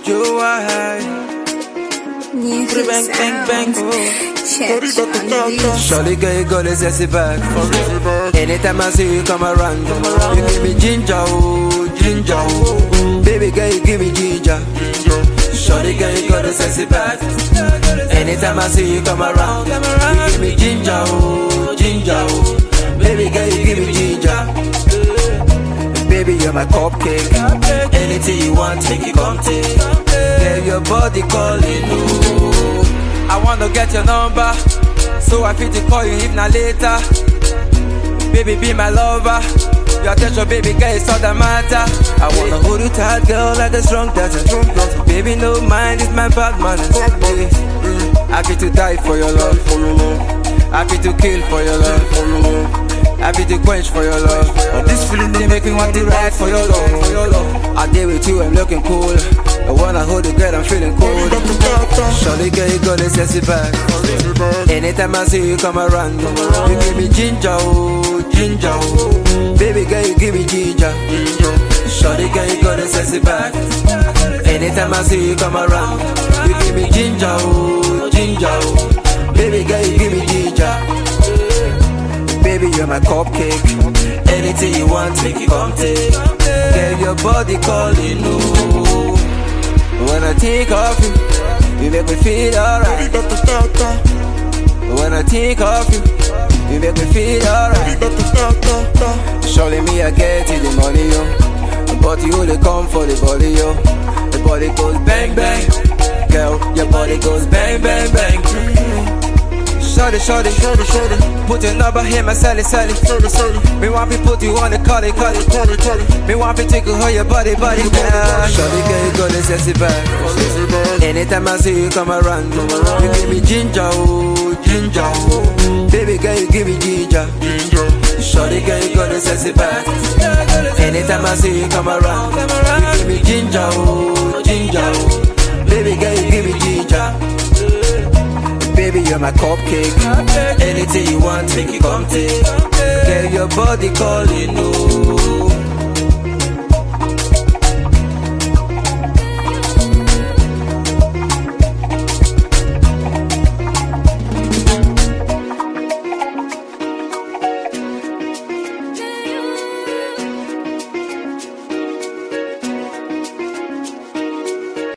You are high. Music Bang, bang, bang, sounds. oh. Check. Surely girl, you got a sexy back. Anytime I see you come around, you give me ginger, oh, ginger, oh. Baby girl, you give me ginger. Surely girl, you got a sexy back. Anytime I see you come around, you give me ginger, oh, ginger, oh. Baby girl, you give me ginger. Baby, you're my cupcake. Anything you want, make it come take. Girl, your body calling, oh. I wanna get your number, so I feel to call you if not later. Baby, be my lover. Your attention, baby girl, is all that matter. I wanna hold you tight, girl, like a strong dancer. Baby, no mind, it's my bad manners. Happy to die for your love, happy to kill for your love, happy to quench for your love. But this feeling they make me want to ride for your love. I deal with you, I'm looking cool. But when I hold you, girl, I'm feeling cold. Surely, girl, you got a sexy back. Anytime I see you come around, you give me ginger, oh, ginger, oh. Baby girl, you give me ginger. Surely, girl, you got a sexy back. Anytime I see you come around, you give me ginger, oh, ginger, oh. Baby girl, you give me ginger. Baby, you're my cupcake. Anything you want, make it come take. Girl, your body calling, oh. When I think of you, you make me feel alright. When I think of you, you make me feel alright. Surely me, I get you the money, yo. But you only come for the body, yo. The body goes bang, bang. Girl, your body goes bang, bang, bang. Shorty, shorty, shorty, shorty. Put your number here, my sally, sally. Me want to put you on the call it, call it, call it, call it. Me want to take you on your body, body, girl. Shorty, girl, you got a sexy back. Anytime I see you come around, you give me ginger, oh, ginger, oh. Baby girl, you give me ginger. Shorty, girl, you got a sexy back. Anytime I see you come around, you give me ginger, oh, ginger, oh. Baby girl, you give me ginger. Baby, you're my cupcake. Anything you want, make it come take. Girl, your body calling, oh.